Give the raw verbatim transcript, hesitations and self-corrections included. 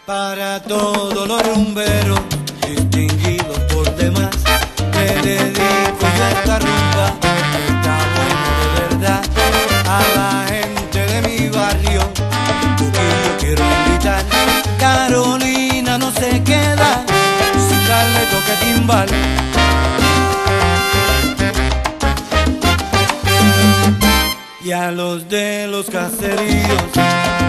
Para todos los rumberos, distinguidos por demás, le dedico yo esta rumba, está bueno de verdad. A la gente de mi barrio, porque yo quiero invitar. Carolina no se queda, si Carle toca timbal. Y a los de los caseríos,